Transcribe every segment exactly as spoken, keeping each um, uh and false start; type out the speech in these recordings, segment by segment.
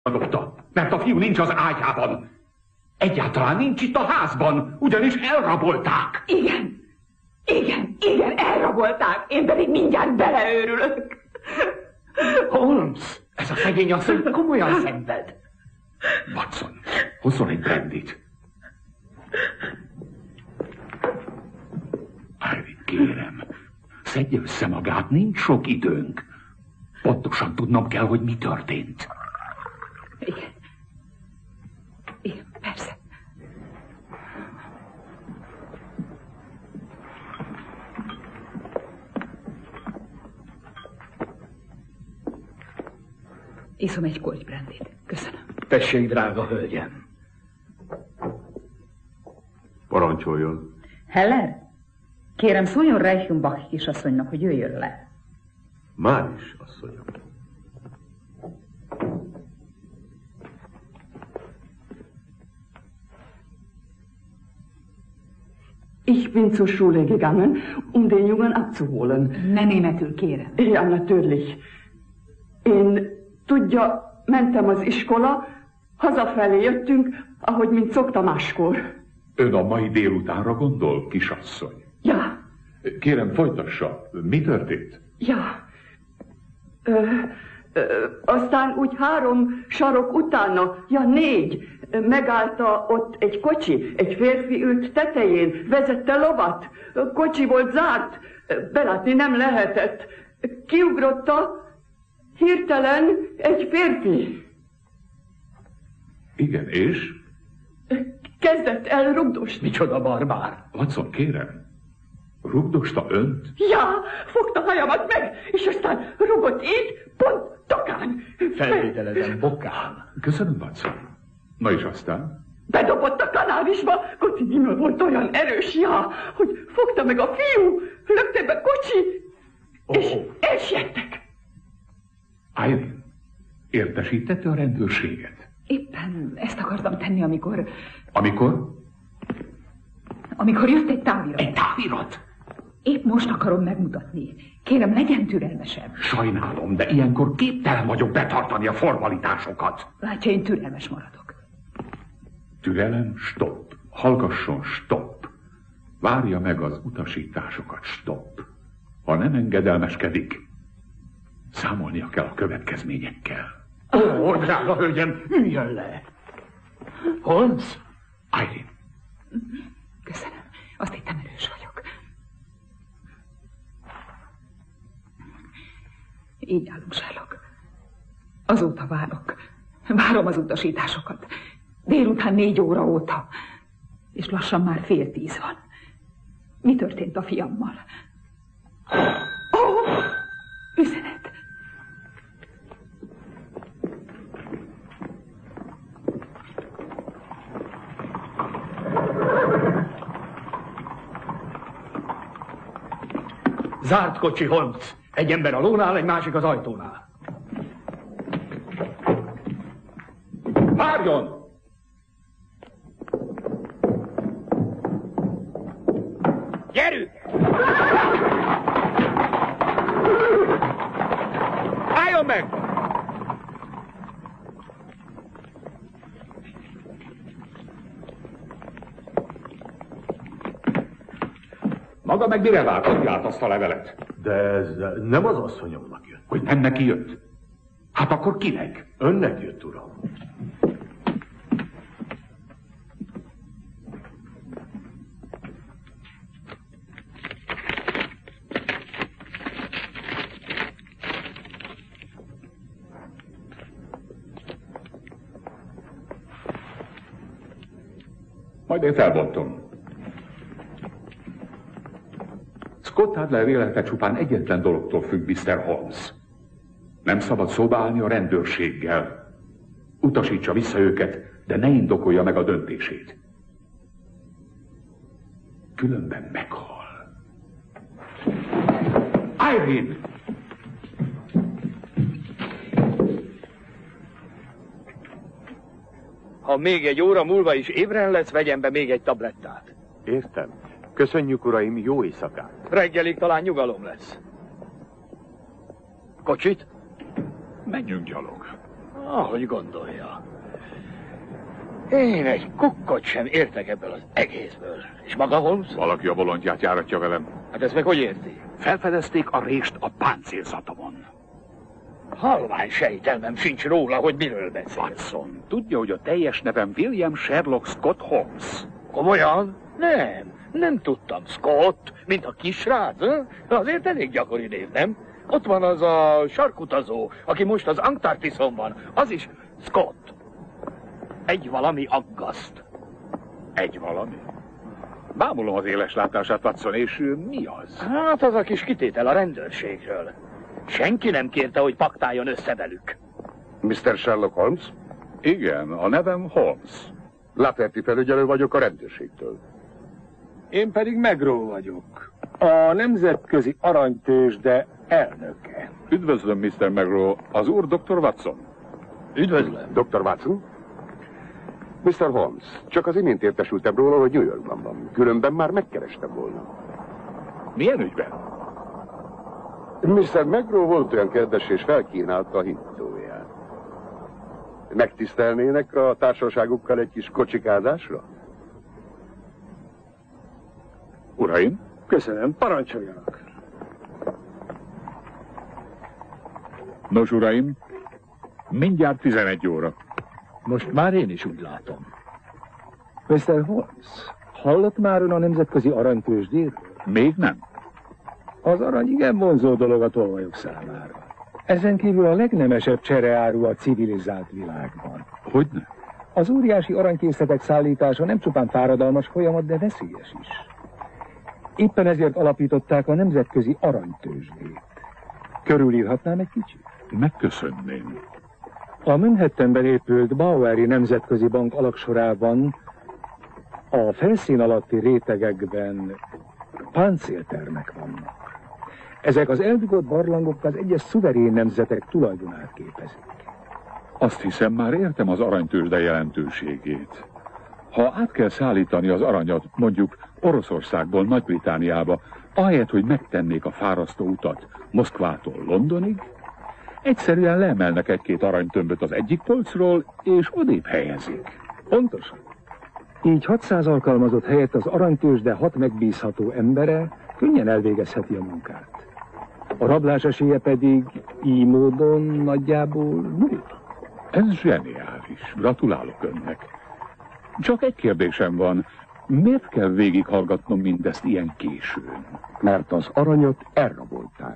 Adopta, mert a fiú nincs az ágyában. Egyáltalán nincs itt a házban, ugyanis elrabolták. Igen, igen, igen, elrabolták, én pedig mindjárt beleőrülök. Holmes, ez a szegény asszony komolyan szenved. Watson, hozzon egy brandit. Irene, kérem, szedje össze magát, nincs sok időnk. Pontosan tudnom kell, hogy mi történt. Igen. Igen, persze. Iszom egy korty brandit. Köszönöm. Tessék, drága hölgyem. Parancsoljon. Heller? Kérem, szóljon Reichenbach kisasszonynak, hogy jöjjön le. Már is, asszonyom. Ich bin zur Schule gegangen, um den Jungen abzuholen. Ne németül, kérem. Ja, natürlich. Én, tudja, mentem az iskola, hazafelé jöttünk, ahogy mint szokta máskor. Ön a mai délutánra gondol, kisasszony? Ja. Kérem, folytassa. Mi történt? Ja. Ö, ö, aztán úgy három sarok utána, ja négy, megállta ott egy kocsi, egy férfi ült tetején, vezette lovat, kocsi volt zárt, belátni nem lehetett. Kiugrotta, hirtelen egy férfi. Igen, és? Kezdett el rugdosni. Micsoda barbár. Watson, kérem, rugdosta önt? Ja, fogta hajamat meg, és aztán rugott így, pont tokán. Felvételezem, bokán. Köszönöm, Watson. Na és aztán? Bedobott a kanálisba, Kocsi volt olyan erős, ja, hogy fogta meg a fiú, lökte be kocsi, oh. és elsiettek. Irene, értesítette a rendőrséget? Éppen ezt akartam tenni, amikor... Amikor? Amikor jött egy távirat. Egy távirat? Épp most akarom megmutatni. Kérem, legyen türelmesebb. Sajnálom, de ilyenkor képtelen vagyok betartani a formalitásokat. Látja, én türelmes maradok. Türelem, stopp. Hallgasson, stopp. Várja meg az utasításokat, stopp. Ha nem engedelmeskedik, számolnia kell a következményekkel. Ó, oh, drága hölgyem, üljön le. Holmes? Irene. Köszönöm. Azt hittem, erős vagyok. Így állunk, Sherlock. Azóta várok. Várom az utasításokat. Délután négy óra óta. És lassan már fél tíz van. Mi történt a fiammal? Ó, oh, üzenet. Zárt kocsi, Holmes. Egy ember a lónál, egy másik az ajtónál. Várjon! Gyerünk! Álljon meg! Maga meg mire várt, hogy át azt a levelet? De ez nem az asszonyomnak jött. Hogy nem neki jött? Hát akkor kinek? Önnek jött, uram. Majd én felbontom. Scott Adler élete csupán egyetlen dologtól függ, miszter Holmes. Nem szabad szóba állni a rendőrséggel. Utasítsa vissza őket, de ne indokolja meg a döntését. Különben meghal. Irene! Ha még egy óra múlva is ébren lesz, vegyen be még egy tablettát. Értem. Köszönjük, uraim, jó éjszakát. Reggelig talán nyugalom lesz. Kocsit? Menjünk gyalog. Ahogy gondolja. Én egy kukkot sem értek ebből az egészből. És maga Holmes? Valaki a bolondját járatja velem. Hát ezt meg hogy érti? Felfedezték a rést a páncélzatomon. Halvány sejtelmem sincs róla, hogy miről beszél. Watson, tudja, hogy a teljes nevem William Sherlock Scott Holmes. Komolyan? Nem, nem tudtam. Scott, mint a kisrác, eh? Azért elég gyakori név, nem? Ott van az a sarkutazó, aki most az Antarktiszon van. Az is Scott. Egy valami aggaszt. Egy valami? Bámulom az éles látását, Watson, és mi az? Hát az a kis kitétel a rendőrségről. Senki nem kérte, hogy paktáljon össze velük. miszter Sherlock Holmes? Igen, a nevem Holmes. Lafferty felügyelő vagyok a rendőrségtől. Én pedig Megró vagyok. A Nemzetközi Aranytőzsde elnöke. Üdvözlöm, miszter Megró. Az úr doktor Watson. Üdvözlöm. doktor Watson? miszter Holmes, csak az imént értesültem róla, hogy New Yorkban van. Különben már megkerestem volna. Milyen ügyben? miszter Megró volt olyan kedves és felkínálta a hinttóját. Megtisztelnének a társaságukkal egy kis kocsikázásra? Uraim? Köszönöm, parancsoljanak. Nos, uraim, mindjárt tizenegy óra. Most már én is úgy látom. miszter Holmes, hallott már ön a Nemzetközi Aranytőzsdéről? Még nem. Az arany igen vonzó dolog a tolvajok számára. Ezen kívül a legnemesebb csereáru a civilizált világban. Hogyne? Az óriási aranykészletek szállítása nem csupán fáradalmas folyamat, de veszélyes is. Éppen ezért alapították a Nemzetközi Aranytőzsdét. Körülírhatnám egy kicsit? Megköszönném. A Manhattanben épült Baueri Nemzetközi Bank alaksorában a felszín alatti rétegekben páncéltermek vannak. Ezek az eldugott barlangok az egyes szuverén nemzetek tulajdonát képezik. Azt hiszem, már értem az aranytőzsde jelentőségét. Ha át kell szállítani az aranyat, mondjuk Oroszországból Nagy-Britániába, ahelyett, hogy megtennék a fárasztó utat Moszkvától Londonig, egyszerűen leemelnek egy-két aranytömböt az egyik polcról, és odébb helyezik. Pontosan. Így hatszáz alkalmazott helyett az aranytőzsde hat megbízható embere könnyen elvégezheti a munkát. A rablás esélye pedig így módon nagyjából nulla. Ez zseniális. Gratulálok önnek. Csak egy kérdésem van. Miért kell végighallgatnom mindezt ilyen későn? Mert az aranyat elrabolták.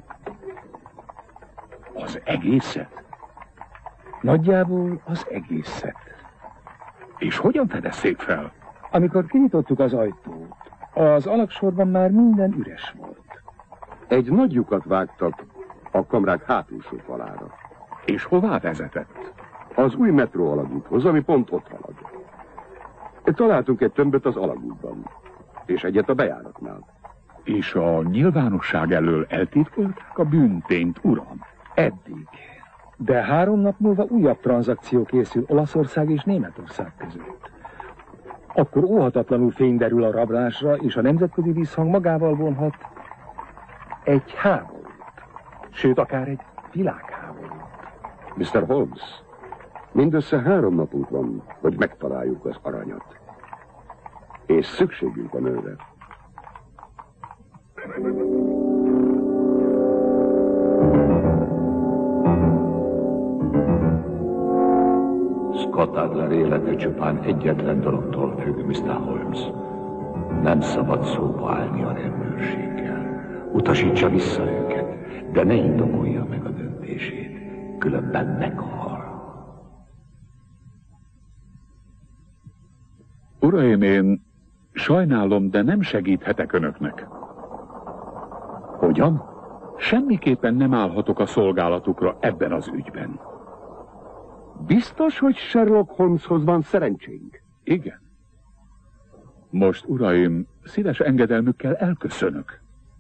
Az egészet? Nagyjából az egészet. És hogyan fedezték fel? Amikor kinyitottuk az ajtót, az alaksorban már minden üres volt. Egy nagy lyukat vágtak a kamrák hátulsó falára. És hová vezetett? Az új metró alagúthoz, ami pont ott halad. Találtunk egy tömböt az alagútban, és egyet a bejáratnál. És a nyilvánosság elől eltitkolták a bűntényt, uram? Eddig. De három nap múlva újabb tranzakció készül Olaszország és Németország között. Akkor óhatatlanul fény derül a rablásra, és a nemzetközi visszhang magával vonhat egy háborút. Sőt, akár egy világháborút. miszter Holmes, mindössze három napunk van, hogy megtaláljuk az aranyat. És szükségünk van őre. Scott Adler élete csupán egyetlen dologtól függ, miszter Holmes. Nem szabad szóba állni a rendőrséggel. Utasítsa vissza őket, de ne indokolja meg a döntését, különben meghal. Uraim, én sajnálom, de nem segíthetek önöknek. Hogyan? Semmiképpen nem állhatok a szolgálatukra ebben az ügyben. Biztos, hogy Sherlock Holmeshoz van szerencsénk? Igen. Most, uraim, szíves engedelmükkel elköszönök.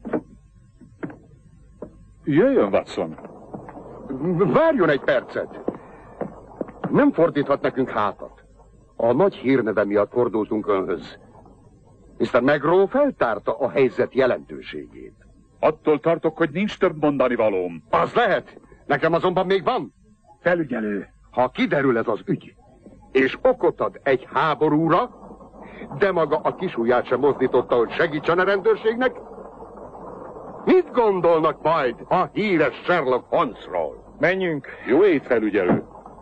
Jöjjön, Watson! Várjon egy percet! Nem fordíthat nekünk hátat. A nagy hírneve miatt fordultunk önhöz. miszter Megró feltárta a helyzet jelentőségét. Attól tartok, hogy nincs több mondani valóm. Az lehet, nekem azonban még van. Felügyelő, Ha kiderül ez az ügy, és okot ad egy háborúra, de maga a kisujját sem mozdította, hogy segítsen a rendőrségnek, mit gondolnak majd a híres Sherlock Holmesról? Menjünk. Jó ét, felügyelő.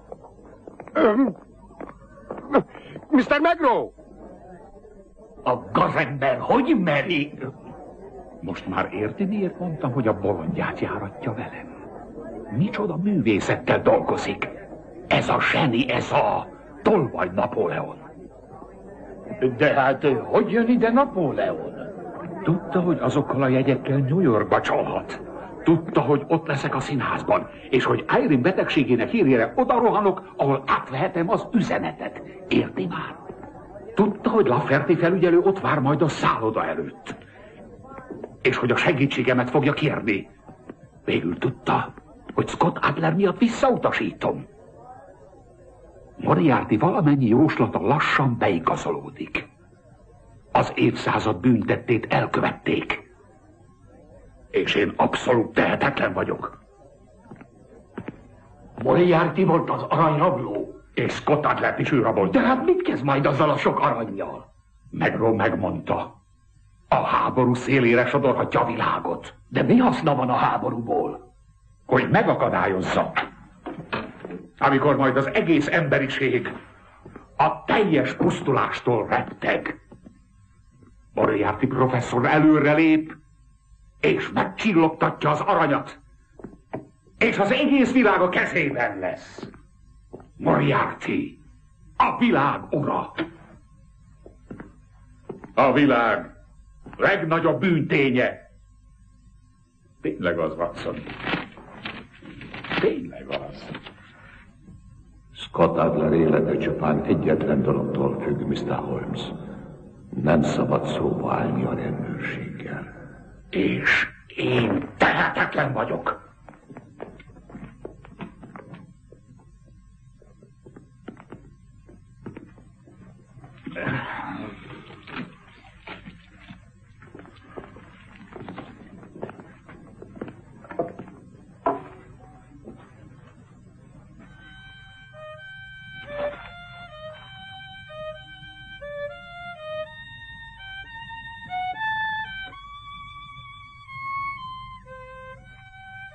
miszter Magro! A gazember hogy meri? Most már érti, miért mondtam, hogy a bolondját járatja velem? Micsoda művészettel dolgozik. Ez a zseni, ez a tolvaj Napóleon. De hát hogy jön ide Napóleon? Tudta, hogy azokkal a jegyekkel New Yorkba csalhat. Tudta, hogy ott leszek a színházban, és hogy Irene betegségének hírére oda rohanok, ahol átvehetem az üzenetet. Érti már? Tudta, hogy Lafferty felügyelő ott vár majd a szálloda előtt. És hogy a segítségemet fogja kérni. Végül tudta, hogy Scott Adler miatt visszautasítom. Moriarty valamennyi jóslata lassan beigazolódik. Az évszázad bűntettét elkövették. És én abszolút tehetetlen vagyok. Moriarty volt az aranyrabló. És Scott Adlert is ő rabolt. De hát mit kezd majd azzal a sok arannyal? Megro megmondta. A háború szélére sodorhatja a világot. De mi haszna van a háborúból? Hogy megakadályozza. Amikor majd az egész emberiség a teljes pusztulástól retteg. Moriarty professzor előre lép, és megcsillogtatja az aranyat. És az egész világ a kezében lesz. Moriarty, a világ ura. A világ legnagyobb bűnténye. Tényleg az, Watson. Tényleg az. Scott Adler élete csupán egyetlen dologtól függ, miszter Holmes. Nem szabad szóba állni a rendőrséggel. És én tehetetlen vagyok.